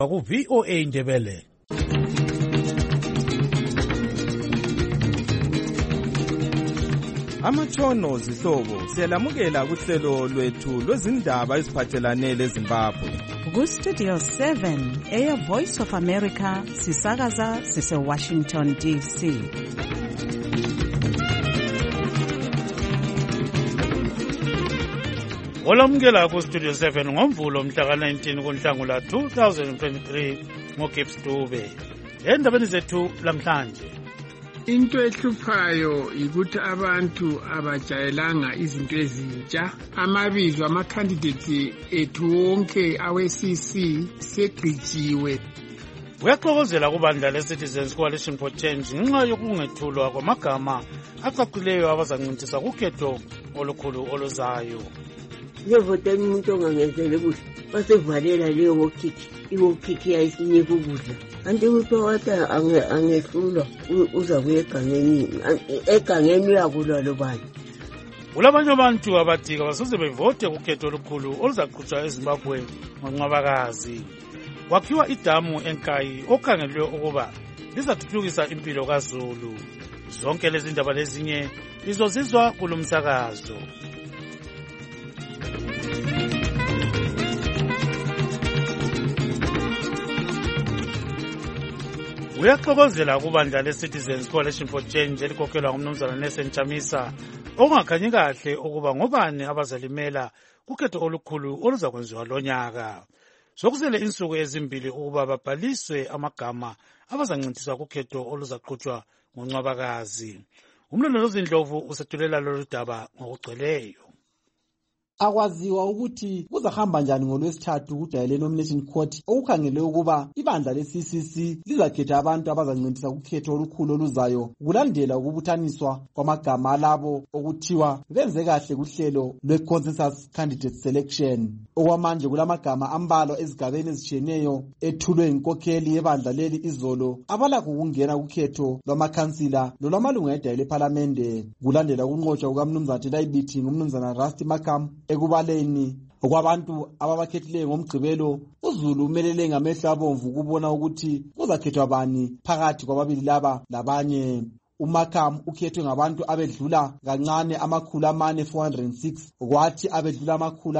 Ku-VOA Indebele. Amatshono zihlobo siyalamukela kuhlelo lwethu lwezindaba eziphathelane leZimbabwe. Ku-Studio 7 Air Voice of America sisakaza sise-Washington DC. Olamukela ku-Studio 7 ngoMvulo mhla ka-19 kuNhlangula 2023 ngoGibbs Dube. Endabeni zethu lamhlanje. Into ehluphayo ukuthi abantu abajayelanga izinto ezintsha. Amabizo ama-candidate ethu wonke awe-CC segqijiwe. Uyaxokozela kubandla le-Citizens Coalition for Change ngenxa yokungethulwa kwamagama acacileyo abazancintiswa kukhetho olukhulu oluzayo. Ngevotani umuntu ongangenzele kuhle basevalela leyo wokhikhi yayisinika ukudla. Kanti ukuthi wathi angehlulwa uza kuya egangeni uyakulwa lobani. Kulabanye abantu abathi abasoze bevote kukhetho olukhulu oluzaqhutshwa eZimbabwe ngoNcwabakazi. Kwakhiwa idamu eNkayi okhangelwe ukuba lizathuthukisa impilo kaZulu. Zonke lezi ndaba lezinye lizozizwa kulomsakazo. Uyaxokozela kubandla le-Citizens Coalition for Change elikhokhelwa ngumnumzana Nelson Chamisa okungakhanyi kahle ukuba ngobani abazalimela kukhetho olukhulu oluzakwenziwa lonyaka. Sokusele insuku ezimbili ukuba babhaliswe amagama abazancintiswa kukhetho oluzaqhutshwa ngoNcwabakazi. Umlondolozi Ndlovu usethulela lolu daba ngokugcweleyo. Akwaziwa ukuthi kuzahamba njani ngoLwesithathu kuDayile Nomination Court okukhangelwe ukuba ibandla le-CCC lizakhetha abantu abazancintisa kukhetho olukhulu oluzayo kulandela ukubuthaniswa kwamagama alabo okuthiwa benze kahle kuhlelo lwe-Consensus Candidate Selection. Okwamanje kulamagama ambalwa ezigabeni ezitshiyeneyo ethulwe inkokheli yebandla leli izolo abalakho ukungena kukhetho lwamakhansila lolwamalunga edayile ephalamende kulandela ukunqotshwa kukamnumzana Telayibithi ngumnumzana Rusty Makam. Ekubaleni okwabantu ababakhethileyo ngomgqibelo uZulu umelele ngamehlo abomvu ukubona ukuthi kuzakhethwa bani phakathi kwababili laba labanye. uMakam ukhethwe ngabantu abedlula kancane 406 kwathi abedlula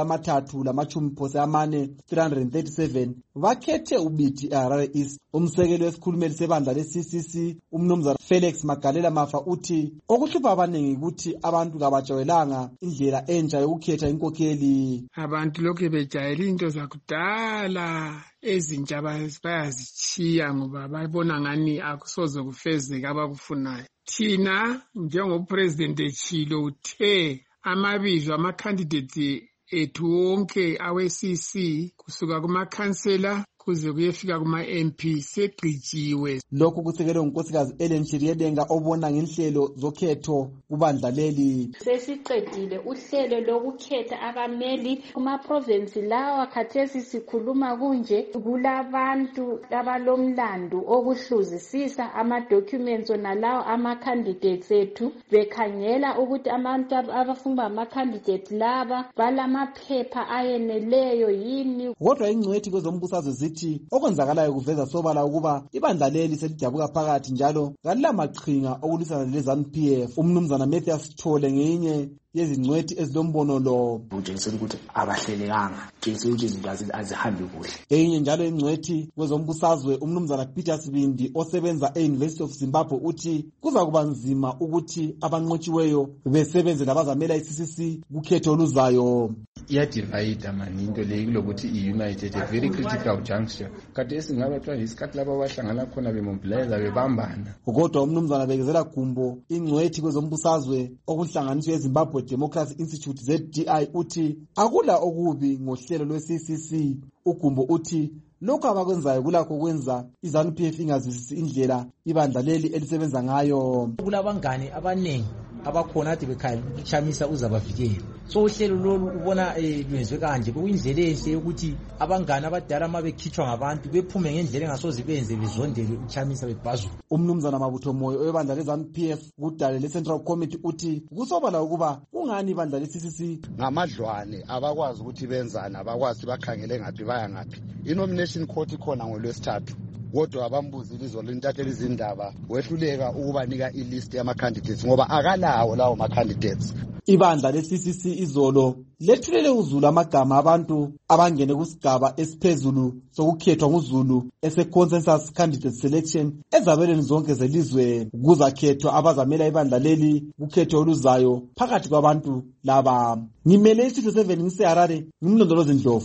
337 bakhethe uBithi eHarare East. Umsekeli wesikhulumeli sebandla le-CCC umnumzana Felix Magalela Mafa uthi okuhlupha abaningi ukuthi abantu kabajwayelanga indlela entsha yokukhetha inkokheli. Abantu lokhu bejayela into zakudala ezintsha bayazitshiya ngoba babona ngani akusoze kufezeke abakufunayo. Thina njengopresident echilo uthe amabizo ama-candidate ethu wonke awe-CC kusuka kumakhansela kuze kuyefika kuma-MP segqijiwe. Lokhu kusekelwe ngunkosikazi Ellen Chiriyedenga obona ngenhlelo zokhetho kubandla leli. Sesiqedile uhlelo lokukhetha abameli kuma-province lawa khathesi sikhuluma kunje kulabantu abalomlando okuhluzisisa ama-documents nalawo ama-candidates ethu bekhangela ukuthi abantu abafuna ama-candidate laba balamaphepha ayeneleyo yini. Kodwa ingcwethi kwezombusazwe zithi okwenzakalayo kuveza sobala ukuba ibandla leli selidabuka phakathi njalo kalilamaqhinga okulwisana leZANU-PF. Umnumzana Mathias Thole ngeyinye yezingcwethi ezilombono lo. Utshengisela ukuthi abahlelekanga, utshengisela ukuthi izinto azihambi kuhle. Eyinye njalo ingcwethi kwezombusazwe umnumzana Peter Sibindi osebenza e-University of Zimbabwe uthi kuza kuba nzima ukuthi abanqotshiweyo besebenze labazamela i-CCC kukhetho oluzayo. Iyadivide mani into leyi kulokuthi i-united a very critical juncture. Kade esingabe kuthiwa isikhathi laba abahlangana khona bemobilize bebambana. Kodwa umnumzana Bekezela Gumbo ingcwethi kwezombusazwe okuhlanganiswe eZimbabwe Democracy Institute ZDI uthi akula okubi ngohlelo lwe-CCC. Ugumbo uthi lokho abakwenzayo kulakho kwenza iZANU-PF ingazwisisi indlela ibandla leli elisebenza ngayo. Kulabangane abaningi abakhona ade bekhaya uChamisa uzabavikela. So uhlelo lolu ubona lwenziwe kanje kuyindlela enhle yokuthi abangane abadala mabekhitshwa ngabantu bephume ngendlela engasoze benze bezondele uChamisa bebhazula. Umnumzana Mabutho Moyo webandla leZANU-PF kudale le-Central Committee uthi kusobala ukuba kungani ibandla le-CCC ngamadlwane abakwazi ukuthi benzani, abakwazi bakhangele ngaphi baya ngaphi. I-nomination court ikhona ngoLwesithathu, kodwa abambuzile izolintathela izindaba wehluleka ukubanika ilist yama-candidates ngoba akalawo lawo ma-candidates. Ibandla le-CCC izolo lethulele uZulu amagama abantu abangene kusigaba esiphezulu sokukhethwa nguZulu ese-consensus candidate selection ezabelweni zonke zelizwe. Kuzakhethwa abazamela ibandla leli kukhetho oluzayo phakathi kwabantu laba. Ngimele iStudio 7 ngiseHarare, ngimlondolozi Ndlovu.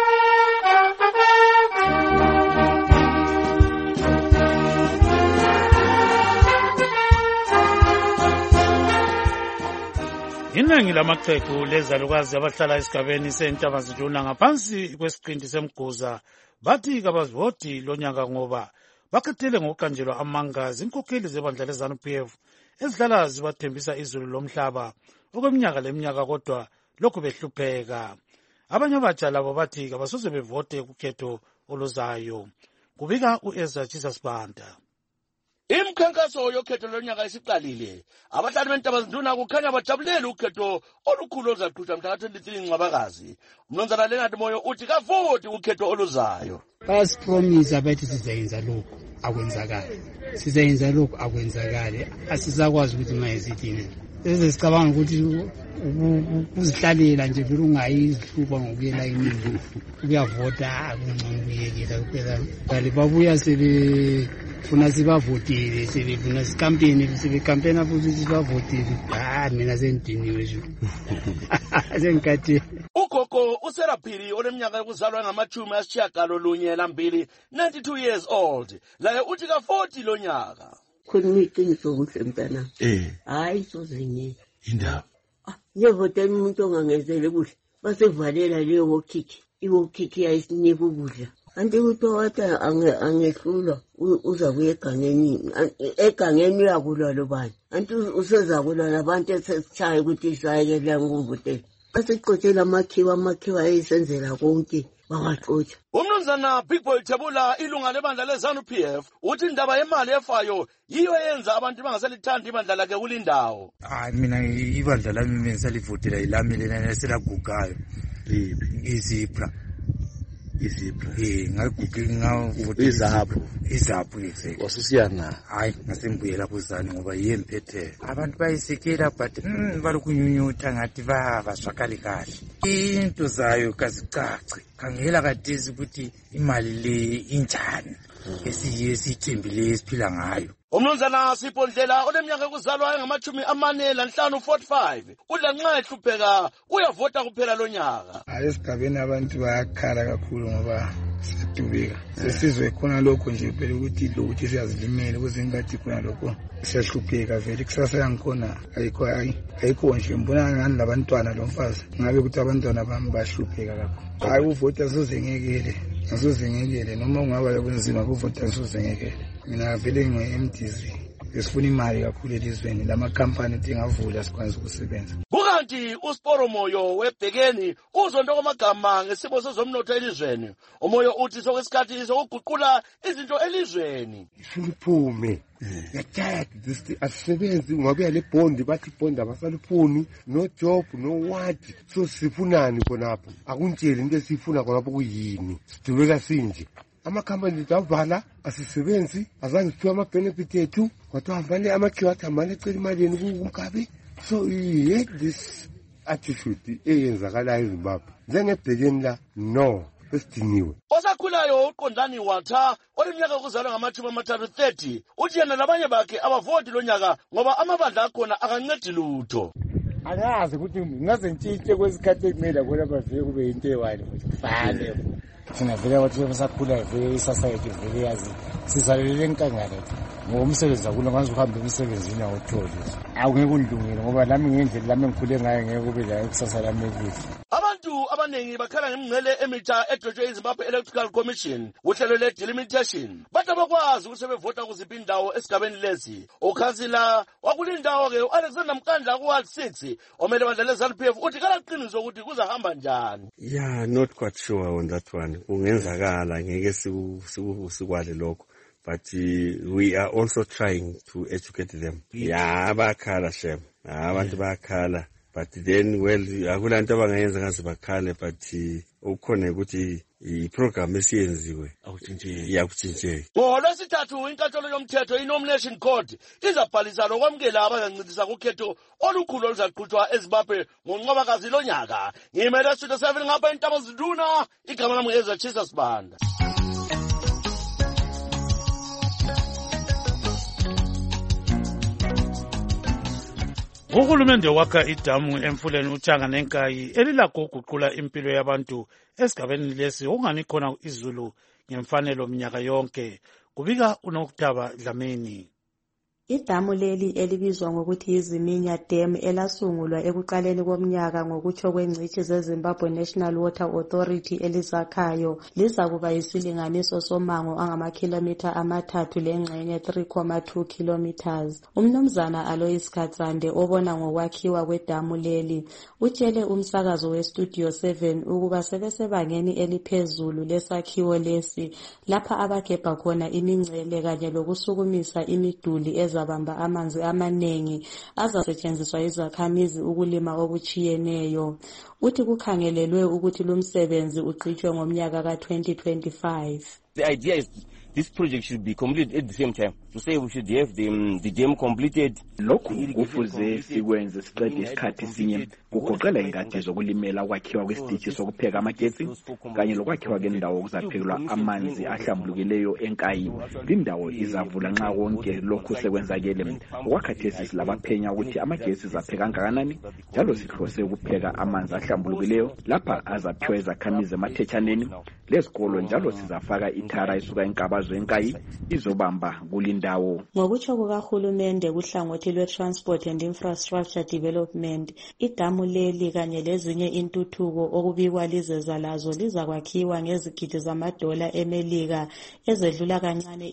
Iningi lamaqheku lezalukazi abahlala esigabeni seNtabazinduna ngaphansi kwesiqinti semguza bathi kabazivoti lonyaka ngoba bakhethele ngokuqanjelwa amanga zinkokheli zebandla leZANU-PF ezihlala zibathembisa izulu lomhlaba okweminyaka leminyaka kodwa lokhu behlupheka. Abanye abatsha labo bathi kabasoze bevote kukhetho oluzayo. Kubika uEzra Jesus Banda. Imkhankaso yokhetho lonyaka isiqalile. Abahlali beNtabazinduna kukhanya bajabulela ukhetho olukhulu oluzaxutshwa mhla ka-23 Ncwabakazi. Umnumzana Leonard Moyo uthi kavoti ukhetho oluzayo. Basipromisa bathi sizayenza lokhu akwenzakali. Sizayenza lokhu akwenzakali. Asizakwazi ukuthi mayezithini. Sesicabanga ukuthi ukuzihlalela nje vele ungayizihlupa ngokuyela iningi. Uyavota kungcono kuyekela kuphela. Kanti babuya funa sibavotile sebefuna sikampeni sebekampena futhi sibavotile. Mina sengidiniwe nje. Sengikhathele. Ugogo uSeraphiri oneminyaka yokuzalwa ngama-92, 92 years old. Laye uthi kavoti lonyaka. Khona iqiniso kuhle mntana. Hayi sozinye. Indaba. Ngevotela umuntu ongangezele kuhle. Basevalela leyo wokhiki. Iwokhiki yayisinika ukudla. Anti kuthiwa wathi angehlulwa uzakuya egangeni uyakulwa lobani. Anti usezakulwa nabantu esesitshaye ukuthi isayekela nguvotela. Basiqothela amakhiwa ayisenzela konke bakaxotsha. Umnumzana Big Boy Thebula ilunga lebandla leZANU-PF uthi indaba yemali efayo yiyo yenza abantu bangaselithanda ibandla lakhe kulindawo. Mina ibandla lami bengisalivotela ilami lena eselagugayo. Izipra. Izaphu exactly. Wasusiyana. Hayi ngasembuyela kuzani ngoba yemphethe. Abantu bayisekela but balukunyunyutha ngathi baswakali kahle. Into zayo kazicace. Khangela kadezi ukuthi imali le injani. Esiyithembile esiphila ngayo. Umnumzana Sipondlela oneminyaka yokuzalwa engama-45 udla nxa ehlupheka uyavota kuphela lonyaka. Esigabeni abantu bayakhala kakhulu ngoba siyadubeka. Sesizwe khona lokho nje phela ukuthi siyazilimela ukuze ngathi khona lokho siyahlupheka vele kusasa yangikhona ayikho nje mbona ngani labantwana lomfazi ngabe ukuthi abantwana bami bahlupheka kakhulu. Hayi uvota azozengekele noma ungaba yobunzima kuvota azozengekele. Mina vele ngiyi-MDC esifuna imali kakhulu elizweni lamakhampani ukuthi ingavula sikwazi ukusebenza. Kukanti uSiporo Moyo webhekeni uzonto kwamagama ngesimo sezomnotho elizweni. Umoyo uthi sokwesikhathi sokuguqula izinto elizweni. Siliphume. Asisebenzi ngabuya le bond bathi bond abasalifuni no job no what so sifunani khonapho akuntsheli into esifuna khonapho kuyini sidubeka sinje. Amakhampani avala asisebenzi azange siphiwe ama-benefit ethu kodwa hambane amakhiwa athi hambane ecela imali yenu kumkabi. So he had this attitude eyenzakalayo eZimbabwe njengebhekeni la no esidiniwe. Osakhulayo uqondani Walter oleminyaka yokuzalwa ngama-30 uthi yena labanye bakhe abavoti lonyaka ngoba amabandla akhona akancedi lutho. Angazi ukuthi ngaze ntshintshwe kwesikhathi ekumele khona bavele kube yinto eyiwani fane. Thina vele wathi basakhula vele isasayethu vele yazi sizalelele enkangala ngoba umsebenzi akulo ngaze uhambe emsebenzini awutholi. Akungeke undlungile ngoba lami ngendlela lami ngikhule ngayo ngeke kube la ikusasa lami elihle. Abantu abaningi bakhala ngemingcele emitsha edwetshwe iZimbabwe Electoral Commission uhlelo le-delimitation. Bathi abakwazi ukuthi sebevota kuziphi indawo esigabeni lezi. Ukhansila wakulindawo-ke u-Alexander Mkandla ku-Ward 6 omele bandla le-ZANU-PF uthi kalaqiniso ukuthi kuzahamba njani. Yeah, not quite sure on that one. Kungenzakala ngeke sikwale lokho. But we are also trying to educate them. Yeah, bayakhala shem. Abantu bayakhala. But then, well, akulanto abangayenza ngaze bakhale, but ukhona ukuthi iprogram esiyenziwe yakutshintsheka. NgoLwesithathu inkantolo yomthetho i-Nomination Court izabhalisa lokwamukela abangancedisa kukhetho olukhulu oluzaqhutshwa eZimbabwe ngoNcwabakazi lonyaka. Ngimele Studio 7 ngapha eNtabazinduna, igama lami ngeZachisa Sibanda. Uhulumende wakha idamu emfuleni uTshanga neNkayi elilakho ukuguqula impilo yabantu esigabeni lesi okungani khona izulu ngemfanelo minyaka yonke. Kubika uNokutaba Dlamini. Idamu leli elibizwa ngokuthi yiZiminya Dam elasungulwa ekuqaleni komnyaka ngokutsho kwengcitshi zeZimbabwe National Water Authority elizakhayo lizakuba yisilinganiso somango angamakhilomitha 3.2 kilometers. Umnumzana Alois Katsande obona ngokwakhiwa kwedamu leli utshele umsakazo weStudio 7 ukuba sebesebangeni eliphezulu lesakhiwo lesi lapha abagebha khona imingcele kanye lokusukumisa imiduli zabamba amanzi amanengi azasetshenziswa izakhamizi ukulima okuchiyeneyo. Uthi kukhangelelwe ukuthi lumsebenzi uqhutshwe ngomnyaka ka-2025. The idea is this project should be completed at the same time. To say we should have the dam completed. Lokhu kufuze sikwenze siqede isikhathi sinye kugoqela ingadi zokulimela ukwakhiwa kwesitishi sokupheka amagetsi kanye lokwakhiwa kwendawo okuzaphekelwa amanzi ahlambulukileyo eNkayi. Lindawo izavula nxa konke lokhu sekwenzakele. Okwakhathesi silabaphenya ukuthi amagetsi zapheka kangakanani njalo sihlose ukupheka amanzi ahlambulukileyo lapha azaphiwa izakhamizi emathetshaneni lezikolo njalo sizafaka ithara isuka eNkabazo eNkayi izobamba kulindawo. Ngokutsho kukahulumende kuhlangothi lwe-Transport and Infrastructure Development, idamu leli kanye lezinye intuthuko okubikwa lizeza lazo lizakwakhiwa ngezigidi zamadola eMelika ezedlula kancane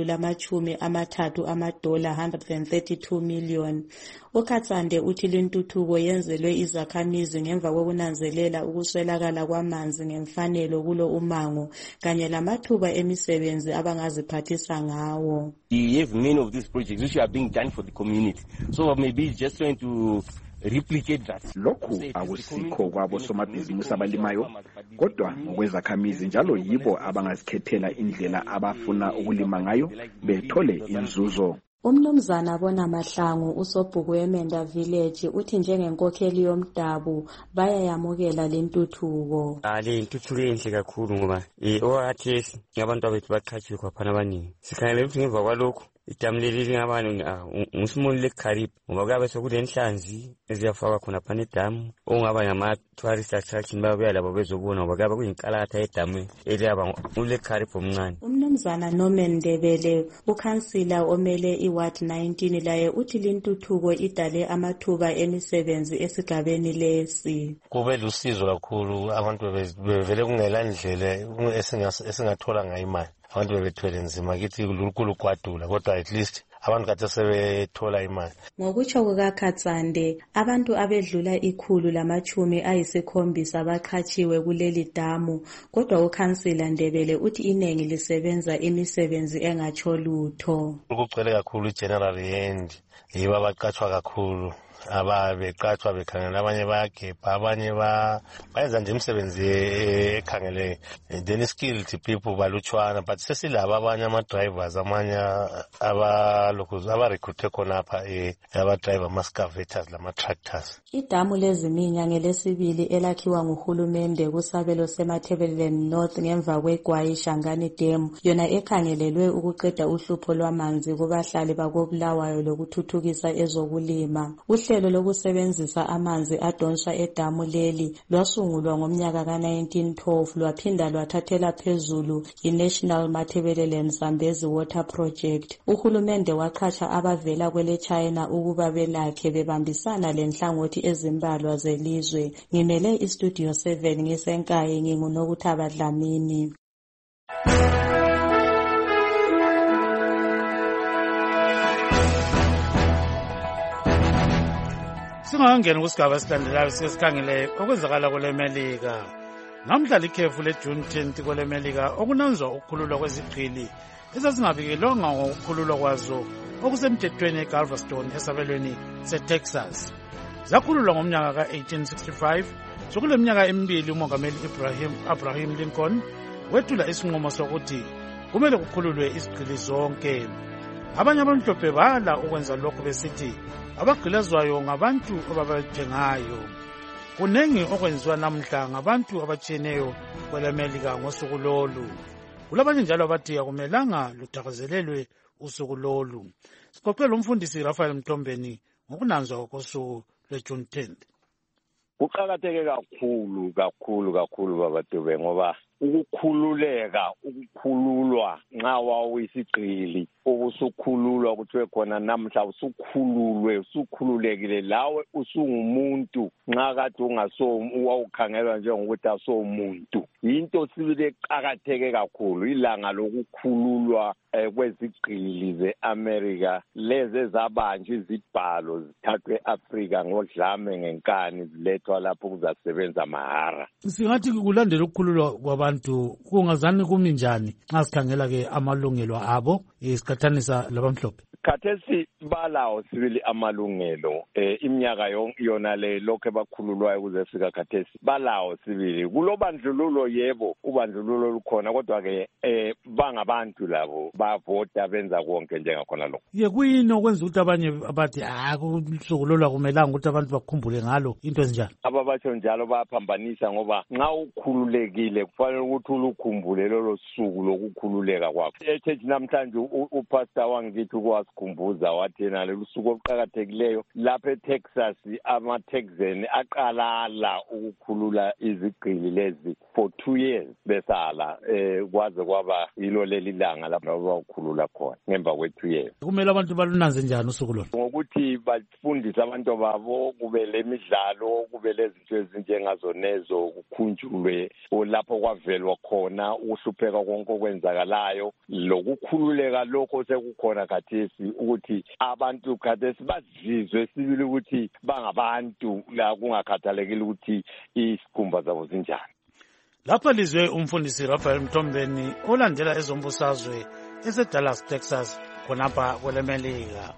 $132 $132 million. uKhatsande uthi lintuthuko yenzelwe izakhamizi ngemva kokunanzelela ukuswelakala kwamanzi ngemfanelo kulo umango kanye lamathuba emisebenzi abangaziphathisa ngawo. We have many of these projects which are being done for the community. So maybe just trying to replicate that. Lokhu akusikho kwabo somabhizinisi abalimayo kodwa ngokwezakhamizi njalo yibo abangazikhethela indlela abafuna ukulima ngayo bethole inzuzo. Umnumzana Bona Mahlangu usobhuku eMenda Village uthi njengenkokheli yomdabu bayayamukela lentuthuko. Le intuthuko enhle kakhulu ngoba owathesi ngabantu abethu baqhatshiwe kwaphana abaningi. Sikhangele ukuthi ngemva kwalokho idamu leli lingabani ngusimono leKharib ngoba kuyabe sekulenhlanzi eziyafakwa khona phana edamu ongaba ngama-tourist attraction babuya labo bezobona ngoba kuyabe kuyinkalatha edamu eliyaba uleKharib omncane. Umnumzana Norman Ndebele ukhansila omele iWard 19 laye uthi lintuthuko idale amathuba emisebenzi esigabeni lesi. Kube lusizo kakhulu abantu bevele kungela ndlela esingathola ngayo imali. Abantu bebethwele nzima kithi kulugwadula kodwa at least abantu kade sebethola imali. Ngokutsho kukaKhatsande abantu abedlula 170 baqhatshiwe kuleli damu kodwa ukhansila Ndebele uthi iningi lisebenza imisebenzi engatsho lutho. Ukugcwele kakhulu general hand yibo abaqhatshwa kakhulu. Ababeqhathwa bekhangela abanye bayagebha abanye bayenza nje imisebenzi ekhangele then skilled people balutshwana but sesilaba abanye ama-drivers amanye abarecruitwe khonapha aba-driver ama-scavators lama-tractors. Idamu leZiminya ngelesibili elakhiwa nguhulumende kusabelo seMatabeleland North ngemva kweGwayi Shangani Dam yona ekhangelelwe ukuqeda uhlupho lwamanzi kubahlali bakobulawayo lokuthuthukisa ezokulima. Uhlelo lokusebenzisa amanzi adonswa edamu leli lwasungulwa ngomnyaka ka-1912 lwaphinda lwathathela phezulu i-National Matabeleland Zambezi Water Project. Uhulumende waqhatsha abavela kwele China ukuba belakhe bebambisana lenhlangothi ezimbalwa zelizwe. Ngimele iStudio 7 ngisenkayi nginguNokuthaba Dlamini. Singangena kusigaba esilandelayo sesikhangele okwenzakala kule Melika. Namhla likhefu leJune 10 kule Melika okunanzwa ukukhululwa kwezigqili ezazingabikelwanga ngokukhululwa kwazo okusemthethweni eGalveston esabelweni seTexas. Zakhululwa ngomnyaka ka-1865. Sokule minyaka emibili umongameli Abraham Lincoln wethula isinqumo sokuthi kumele kukhululwe izigqili zonke. Abanye abamhlophe bala ukwenza lokho besithi abagqilazwayo ngabantu ababadingayo. Kunengi okwenziwa namhla ngabantu abatshiyeneyo kwele Melika ngosuku lolu. Kulabanye njalo abathi akumelanga luthakazelelwe usuku lolu. Siqoqela umfundisi Raphael Mtombeni ngokunanzwa kosuku lweJune 10. Kuqakatheke kakhulu babatube ngoba ukukhululwa nxa wawisigqili ubusukhululwa kuthiwe khona namhla usukhululekile lawe usungumuntu nxa kade wawukhangelwa njengokuthi asomuntu. Into sibili eqakatheke kakhulu ilanga lokukhululwa kwezigqili ze-America lezi ezabanjwa izibhalo zithathwe e-Afrika ngodlame ngenkani zilethwa lapho kuzasebenza mahara. Singathi kulandela ukukhululwa kwabantu kungazani kumi njani nxa sikhangela ke amalungelo abo isikhathanisa labamhlophe? Khathesi balawo sibili amalungelo iminyaka yona le lokho bakhululwayo kuze fika khathesi balawo sibili. Kulobandlululo yebo ubandlululo lukhona kodwa ke bangabantu labo bavota benza konke njengakhona lokho. Kuyini okwenza ukuthi abanye abathi kusuku lolu akumelanga ukuthi abantu bakhumbule ngalo into ezinjalo? Ababatsho njalo bayaphambanisa ngoba nxa ukhululekile kufanele ukuthi ulukhumbule lolo suku lokukhululeka kwakho. Echechi namhlanje upastor wangithi kwasikhumbuza wathi yena lelusuku oluqakathekileyo lapha eTexas ama-Texan aqalala ukukhulula izigqili lezi for 2 years besala kwaze kwaba yilo leli langa lapho bakhulula khona ngemva kwe2 years. Kumele abantu balunanze njani usuku lolu? Ngokuthi bafundise abantu babo kube lemidlalo kube lezinto ezinjengazonezo kukhunjulwe lapho kwavelwa khona ukuhlupheka konke okwenzakalayo lokukhululeka lokho sekukhona khathesi ukuthi abantu khathesi bazizwe sibili ukuthi bangabantu la kungakhathalekile ukuthi isikhumba zabo zinjani. Lapha lizwe umfundisi Raphael Mtombeni olandela ezombusazwe eseDallas, Texas khonapha kwele Melika.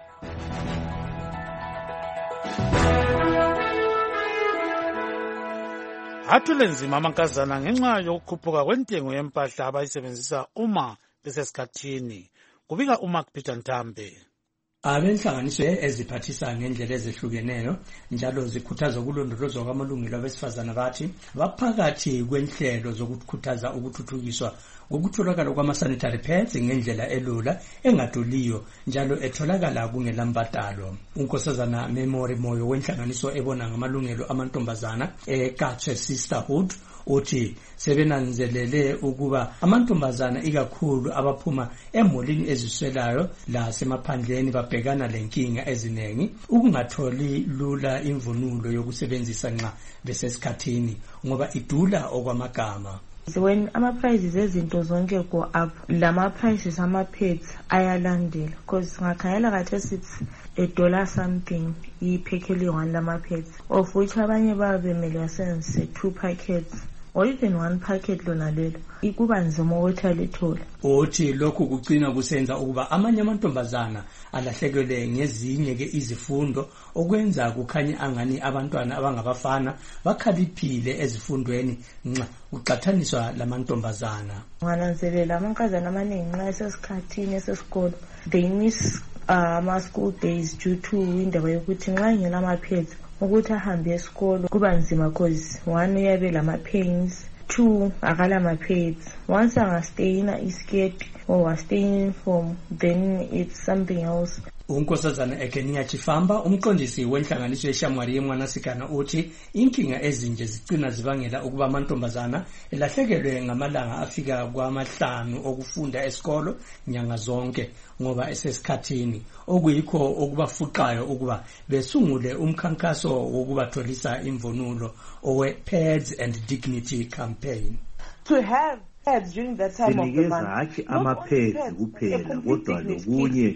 Athule nzima amankazana ngenxa yokukhuphuka kwentengo yempahla abayisebenzisa uma besesikhathini. Kubika uMark Peter Ntambe. Abenhlanganiso eziphathisa ngendlela ezehlukeneyo njalo zikhuthaza ukulondolozwa kwamalungelo abesifazana bathi baphakathi kwenhlelo zokukhuthaza ukuthuthukiswa ukutholakala kwama-sanitary pads ngendlela elula engaduliyo njalo etholakala kungelambadalo. Unkosazana Memory Moyo wenhlanganiso ebona ngamalungelo amantombazana eKatse Sisterhood uthi sebenanzelele ukuba amantombazana ikakhulu abaphuma emholini eziswelayo lasemaphandleni babhekana lenkinga ezinengi ukungatholi lula imvunulo yokusebenzisa nxa besesikhathini ngoba idula okwamagama. When ama-prices ezinto zonke go up, lama-prices ama-pads ayalandela because ngakhangela khathesi $1 something iphekeli 1 lama-pads of which abanye babemele basebenzise 2 packets or even 1 packet lona lelo ikuba nzima ukuthi alithole. Uthi lokhu kugcina kusenza ukuba amanye amantombazana alahlekelwe ngezinye ke izifundo okwenza kukhanye angani abantwana abangabafana bakhaliphile ezifundweni nxa kuqhathaniswa lamantombazana. Ngananzelela amankazana amaningi nxa esesikhathini esesikolo they miss ama-school days due to indaba yokuthi nxa ingela ama-pads ukuthi ahambe esikolo kuba nzima cause 1 uyabe lama-pains 2 akala ma-pads. Once angastayina iskirt or astay in uniform then it's something else. unkosazana Ekenia Chifamba umqondisi wenhlanganiso yeShamwari yeMwanasikana uthi inkinga ezinje zicina zibangela ukuba amantombazana elahlekelwe ngamalanga afika kwamahlanu okufunda esikolo nyanga zonke ngoba esesikhathini okuyikho okubafuqayo ukuba besungule umkhankaso wokubatholisa imvunulo owe Pads and Dignity campaign. To have during that time of the month. Hathi amaphedi kuphela kodwa lokunye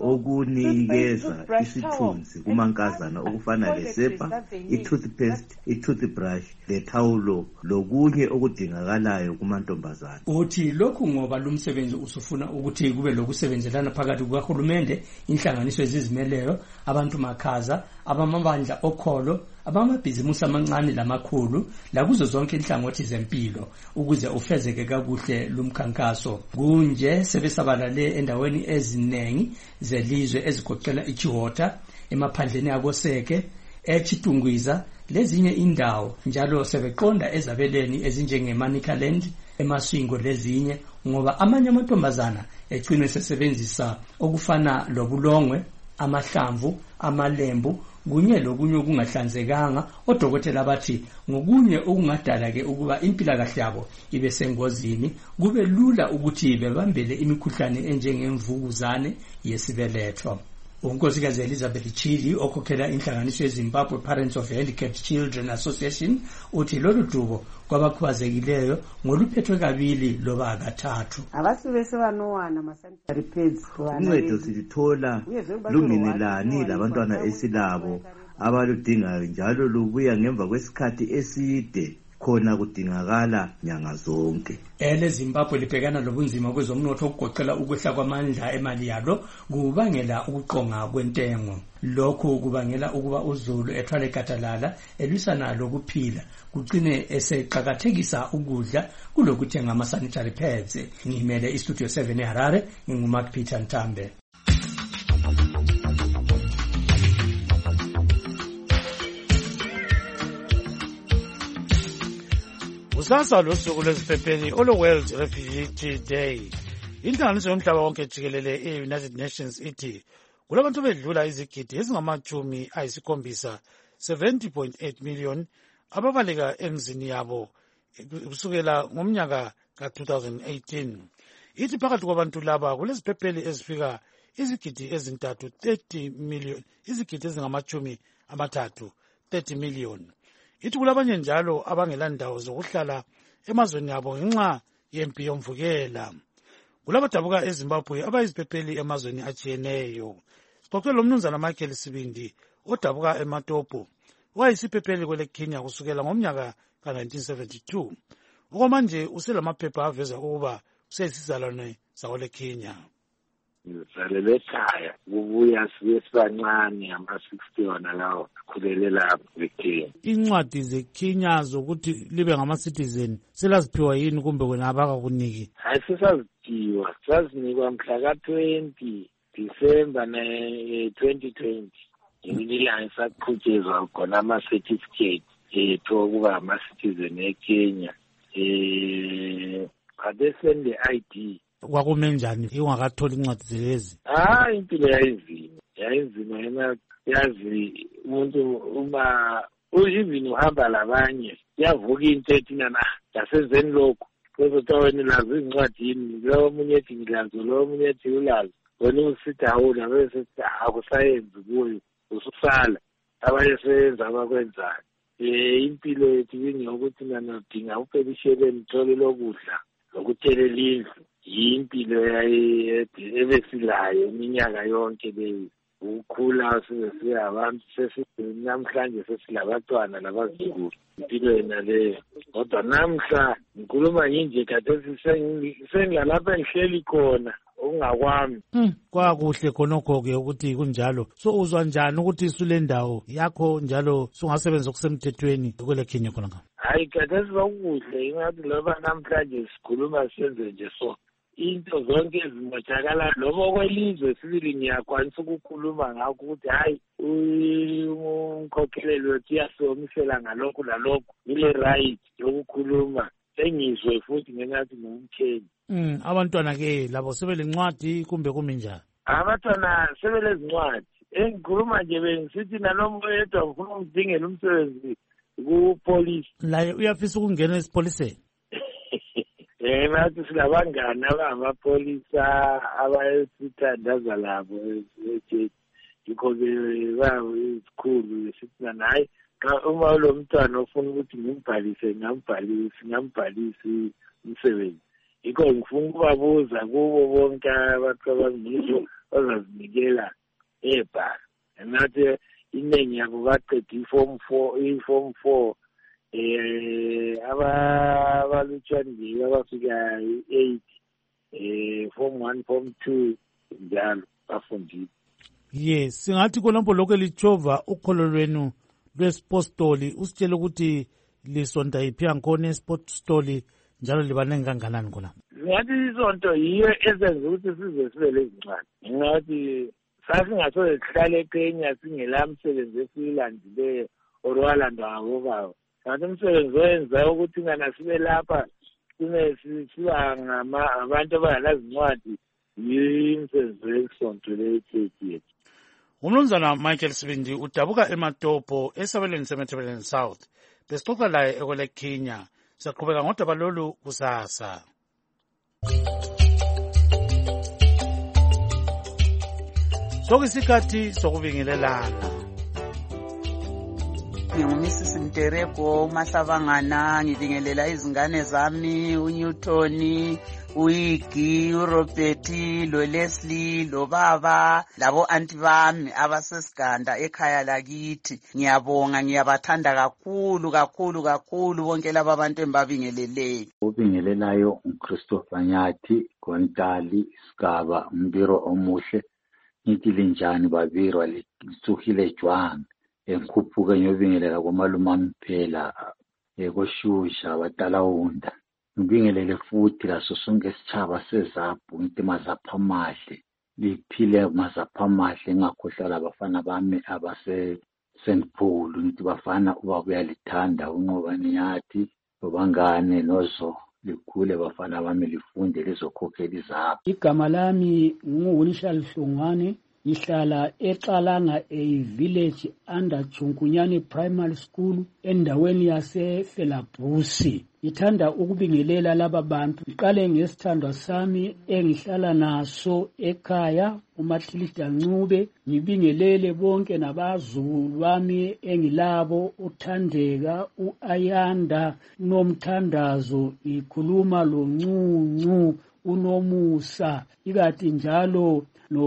okunikeza isithunzi kumankazana okufana lesepa, i-toothpaste, i-toothbrush, lethawulo lokunye okudingakalayo kumantombazana. Uthi lokhu ngoba lumsebenzi usufuna ukuthi kube lokusebenzelana phakathi kukahulumende, inhlanganiso ezizimeleyo, abantu makhaza, abamabandla okholo, abamabhizimusi amancane lamakhulu, lakuzo zonke inhlangothi zempilo ukuze ufezeke kakuhle lumkhankaso. Kunje sebesabalale endaweni ezinengi zelizwe ezigoqela iChihota, emaphandleni akoseke, eChitungwiza, lezinye indawo njalo sebeqonda ezabeleni ezinjengeManicaland, eMaswingo lezinye ngoba amanye amantombazana egcine sesebenzisa okufana lobulongwe, amahlamvu, amalembu kunye lokunye okungahlanzekanga. Odokotela bathi ngokunye okungadala ke ukuba impilakahle yabo ibe sengozini, kube lula ukuthi bebambele imikhuhlane enjengemvukuzane yesibeletho. Unkosikazi Elizabeth Chili okhokhela inhlanganiso yeZimbabwe Parents of Handicapped Children Association uthi lolu dubo kwabakhubazekileyo ngoluphethwe kabili loba kathathu. Abasibese banowana ama-sanitary pads uncedo silithola lungenelani labantwana esilabo abaludingayo njalo lubuya ngemva kwesikhathi eside khona kudingakala nyanga zonke. Zimbabwe libhekana lobunzima kwezomnotho okugoqela ukwehla kwamandla emali yalo kubangela ukuqonga kwentengo. Lokho kubangela ukuba uZulu ethwale gatalala elwisana lokuphila kugcine eseqhakathekisa ukudla kulokuthenga ama-sanitary pads. Ngimele iStudio 7 eHarare, nginguMark Peter Ntambe. Kusasa losuku lweziphepheli olo-World Refugee Day. Inhlanganiso yomhlaba wonke jikelele e-United Nations ithi kulabantu bedlula izigidi ezingama-70 70.8 million ababaleka emzini yabo kusukela ngomnyaka ka-2018. Ithi phakathi kwabantu laba kuleziphepheli ezifika izigidi ezintathu 30 million, izigidi ezingama-30 million. Ithi kulabanye njalo abangelandawo zokuhlala emazweni yabo ngenxa yempi yomvukela. Kulabadabuka eZimbabwe abayiziphepheli emazweni atshiyeneyo. Sixoxele umnumzana Michael Sibindi odabuka eMatopo, wayisiphepheli kwele Kenya kusukela ngomnyaka ka-1972. Okwamanje uselamaphepha aveza ukuba usesizalwane sakwele Kenya. Ngizalelwe ekhaya kubuya sibe sibancane ama-60 wona lawo khulele lapho eKenya. Incwadi zeKenya zokuthi libe ngama-citizen selaziphiwa yini kumbe wena abakakuniki? Hayi, sesaziphiwa, sazinikwa mhla ka-20 December 2020. Ilanga saqhutshezwa khona ama-certificate ethu okuba ama-citizen eKenya. Badesende ID. Kwakume njani ungakatholi incwadi zelezi? Impilo yayinzima yena, yazi umuntu uma even uhamba labanye yavuka into ethina yasenzeni lokhu kuzothiwa wena lazo incwadi yini, lo omunye ethi ngilazo, lo omunye ethi ulazo, wena usithi awula, bese akusayenzi kuyo ususala abanye seyenza abakwenzayo. Impilo yethu ingeyokuthi nanodinga upelishele nithole lokudla lokuthelela indlu. Impilo ebesilayo iminyaka yonke leyi, ukukhula siyabantu namhlanje sesilabantwana labazukulu, impilo yena leyo. Kodwa namhla ngikhuluma nginje kade sengilalapha engihleli khona okungakwami. Kwakuhle khonokho-ke ukuthi kunjalo. So uzwa njani ukuthi sule ndawo yakho njalo sungasebenza okusemthethweni kwele Kenya khona ngapha? Hayi, kade sizokuhle ingathi loba namhlanje sikhuluma senze nje so into zonke ezimoshakala loba okwelizwe sibili ngiyakwanisa ukukhuluma ngakho ukuthi hayi umkhokheleli wethu uyasomisela ngalokhu lalokhu, ile right yokukhuluma engizwe futhi ngengathi ngumkheni. Abantwana ke labo sebelencwadi kumbe kumi njani? abantwana sebelezincwadi engikhuluma nje bengisithi nalomuntu oyedwa ngifuna ukudingela umsebenzi kupolisi laye uyafisa ukungena esipoliseni nathi silabangani abangamapolisa abayesithandaza labo yikho-ke isikhulu sithi nayi uma lo mntwana ofuna ukuthi ngimbhalise ngambhalisi umsebenzi yikho ngifuna ukubabuza kubo bonke abantu abangiso bazazinikela ebhara nathi iningi yabo baqeda i-form 4 abalutshwane nje abafika i-8 form 1 form 2 njalo bafundile. Yes, singathi khonapho lokho elitshova ukholo lwenu lwesipostoli usitshele ukuthi lisonta yiphi yankhona esipostoli njalo libanengi kanganani khona. Singathi isonto yiyo esenza ukuthi size sibe lezincwadi ngathi sasingasoze sihlale eKenya singela msebenzi esiyilandileyo or walandwa ngabobaba. Kanti umsebenzi oyenza ukuthi ngana sibe lapha siba abantu abangalazincwadi yimsebenzi wesonto le-church yethu. Umnumzana Michael Sibindi udabuka eMatopo esabelweni seMetropolitan South. Besixoxa laye ekwele Kenya. Siyaqhubeka ngodaba lolu kusasa. Sokuyisikhathi sokubingelelana. NginguMrs Mtereko uMahlabangana ngibingelela izingane zami uNewton, uIgi, uRobert, loLeslie, lobaba labo anti bami abasesiganda ekhaya lakithi. Ngiyabonga ngiyabathanda kakhulu bonke laba abantu embabingeleleyo. Ubingelelayo uChristopher Nyathi Gontali Sigaba umbiro omuhle ngithi linjani babirwa litsuhile jwang enkhuphuke ngiyobingelela komalumami phela ekoshusha abatalawunda ngibingelele futhi laso sonke isitshaba seZaphu ngithi mazapha amahle liphile mazapha amahle ngakhohlala abafana bami abase St Paul ngithi bafana ubabuya lithanda unqobani Nyathi babangane nozo likhule bafana bami lifunde lizokhokhela iZaphu. Igama lami nguWilshal Hlungwane ngihlala eXalanga village under Chunkunyani Primary School endaweni yaseFelabhusi. Ngithanda ukubingelela laba bantu. Ngiqale ngesithandwa sami engihlala naso ekhaya uMahlilida Ncube. Ngibingelele bonke nabazulu bami engilabo uThandeka, uAyanda, uNomthandazo, ikhuluma loNcuncu, uNomusa, ikati njalo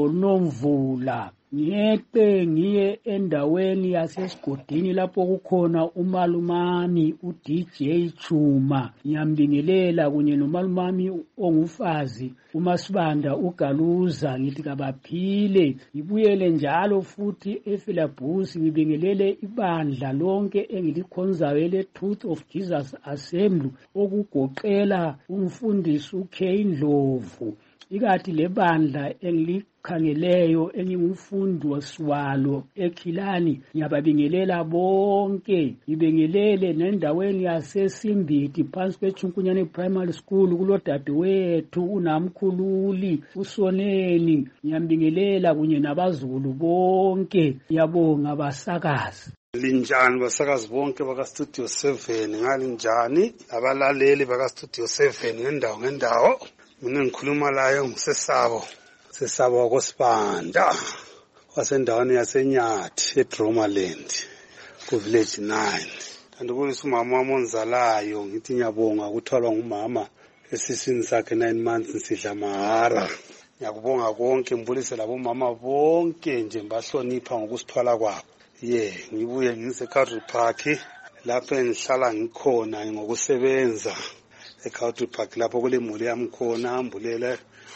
noNomvula. Ngiyeqe ngiye endaweni yasesigodini lapho kukhona umalumami uDJ Chuma. Ngiyambingelela kunye nomalumami ongufazi uMasibanda uGaluza ngithi kabaphile. Ngibuyele njalo futhi eFelabhusi ngibingelele ibandla lonke engilikhonzayo le-Truth of Jesus Assembly okugoqela umfundisi uKay Ndlovu. Ikati lebandla engilikhangeleyo engingumfundi wesiwalo eKhilani ngiyababingelela bonke. Ngibingelele nendaweni yaseSimbiti phansi kweChunkunyane Primary School kulodadewethu uNamkhululi uSoneni. Ngiyambingelela kunye nabazulu bonke. Ngiyabonga basakazi. Linjani basakazi bonke bakaStudio 7 ngalinjani abalaleli bakaStudio 7 ngendawo mina ngikhuluma layo ngisesabo wakosibanda wasendaweni yaseNyathi eDromaland ku village 9. Andibonisa umama wami onzalayo ngithi ngiyabonga ukuthwalwa ngumama esisini sakhe 9 months nsidla mahara. Ngiyakubonga konke ngibulise labo mama bonke nje bahlonipha ngokusithwala kwabo. Ngibuye ngise-Country Park lapho engihlala ngikhona ngokusebenza e-Country Park lapho kule muli yami khona ambulele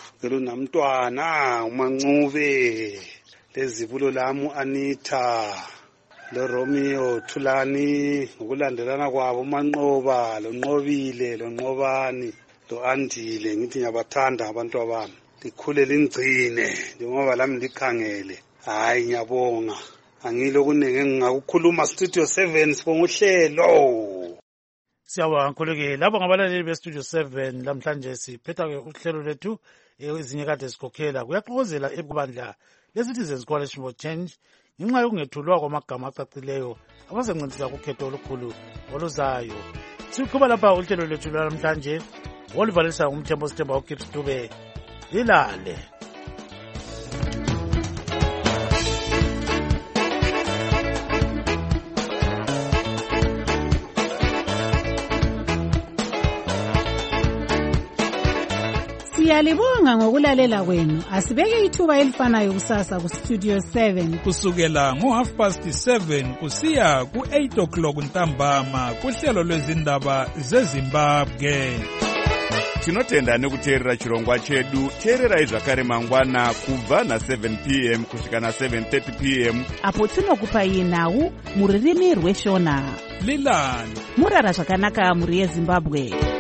namntwana uMancube lezibulo lami Anita loRomeo Thulani ngokulandelana kwabo uManqoba loNqobile loNqobani loAndile. Ngithi ngiyabathanda abantu abami likhule lingcine njengoba lami likhangele. Hayi ngiyabonga angilo kunenge ngingakukhuluma Studio 7 sibonga uhlelo. Siyabonga kakhulu-ke labo ngabalaleli bestudio 7 lamhlanje siphetha-ke uhlelo lethu ezinye kade sikhokhela kuyaxokozela ekubandla le-Citizens Coalition for Change ngenxa yokungethulwa kwamagama acacileyo abazancedisa kukhetho olukhulu oluzayo. Siqhuba lapha uhlelo lethu lwanamhlanje olivalisa umthembo Sithemba uKips Dube lilale. Siyalibonga ngokulalela kwenu. Asibeke ithuba elifanayo kusasa ku Studio 7 kusukela ngo7:30 kusiya ku8:00 ntambama kuhlelo lwezindaba zeZimbabwe. Tinotenda nekuteerera chirongwa chedu. Teererai zvakare mangwana kubva na7 p.m. kusvika na7:30 p.m. apo tinokupai nhau mururimi rweshona. Lilani murara zvakanaka muri yeZimbabwe.